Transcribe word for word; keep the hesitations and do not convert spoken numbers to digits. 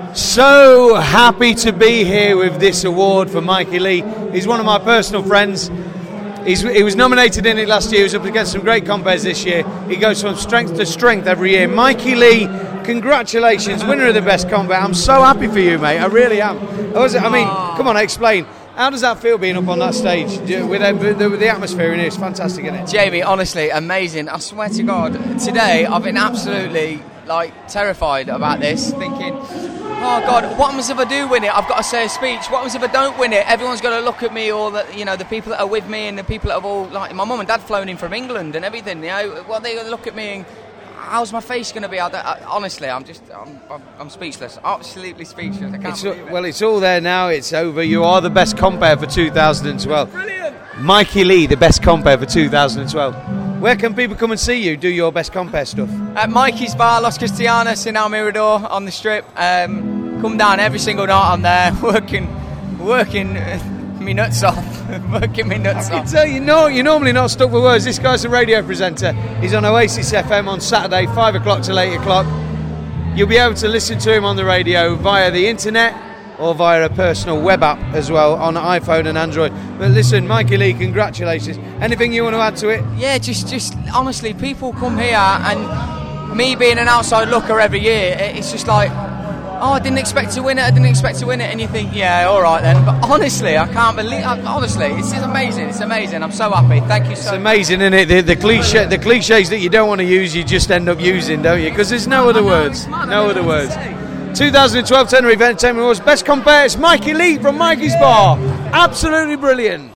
So happy to be here with this award for Mikey Lee. He's one of my personal friends. He's, he was nominated in it last year. He was up against some great compares this year. He goes from strength to strength every year. Mikey Lee, congratulations, winner of the best compare. I'm so happy for you, mate. I really am. I, was, I mean, come on, explain. How does that feel being up on that stage with the, with the atmosphere in here? It's fantastic, isn't it? Jamie, honestly, amazing. I swear to God, today I've been absolutely like terrified about this, thinking, oh God, what happens if I do win it? I've got to say a speech. What happens if I don't win it? Everyone's got to look at me, or the, you know, the people that are with me and the people that have all, like my mum and dad flown in from England and everything. You know, well, they look at me and how's my face going to be? I I, honestly, I'm just, I'm, I'm, I'm speechless, absolutely speechless. I can't it's believe all, it. Well, it's all there now. It's over. You are the best compare for two thousand twelve. Brilliant. Mikey Lee, the best compare for two thousand twelve. Where can people come and see you do your best compare stuff? At Mikey's Bar, Los Cristianos in Almirador on the Strip. Um, come down every single night. I'm there working, working me nuts off, working me nuts I off. can tell you, no, you're normally not stuck for words. This guy's a radio presenter. He's on Oasis F M on Saturday, five o'clock till eight o'clock. You'll be able to listen to him on the radio via the internet or via a personal web app as well on iPhone and Android. But listen, Mikey Lee, congratulations. Anything you want to add to it? Yeah, just, just honestly, people come here, and me being an outside looker every year, it's just like, oh, I didn't expect to win it, I didn't expect to win it, and you think, yeah, all right then. But honestly, I can't believe, honestly, it's amazing, it's amazing. I'm so happy. Thank you so much. It's amazing, isn't it? The, the cliche, the cliches that you don't want to use, you just end up using, don't you? Because there's no other words, no other words. twenty twelve Tenerife Entertainment Awards Best Compare. It's Mikey Lee from Mikey's Bar. Absolutely brilliant.